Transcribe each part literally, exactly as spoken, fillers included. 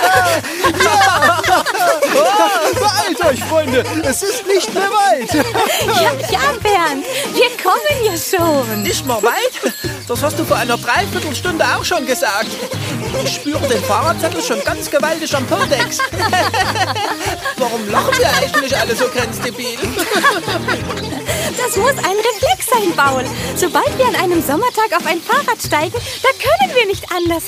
Beeilt euch, Freunde, es ist nicht mehr weit. Ja, ja, Bernd, wir kommen ja schon. Nicht mal weit? Das hast du vor einer Dreiviertelstunde auch schon gesagt. Ich spüre den Fahrradzettel schon ganz gewaltig am Podex. Warum lachen wir eigentlich alle so grenzdebil? Das muss ein Reflex sein, Paul. Sobald wir an einem Sommertag auf ein Fahrrad steigen, da können wir nicht anders.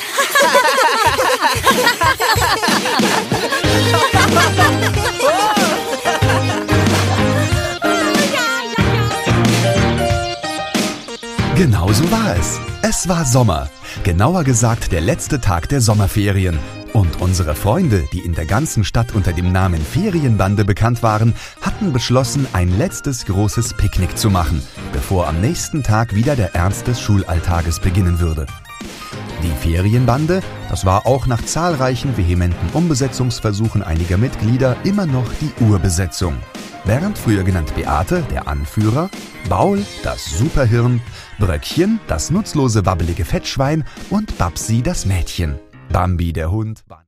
Genau so war es. Es war Sommer. Genauer gesagt der letzte Tag der Sommerferien. Und unsere Freunde, die in der ganzen Stadt unter dem Namen Ferienbande bekannt waren, hatten beschlossen, ein letztes großes Picknick zu machen, bevor am nächsten Tag wieder der Ernst des Schulalltages beginnen würde. Die Ferienbande, das war auch nach zahlreichen vehementen Umbesetzungsversuchen einiger Mitglieder immer noch die Urbesetzung. Bernd, früher genannt Beate, der Anführer, Baul, das Superhirn, Bröckchen, das nutzlose, wabbelige Fettschwein und Babsi, das Mädchen. Bambi, der Hund, war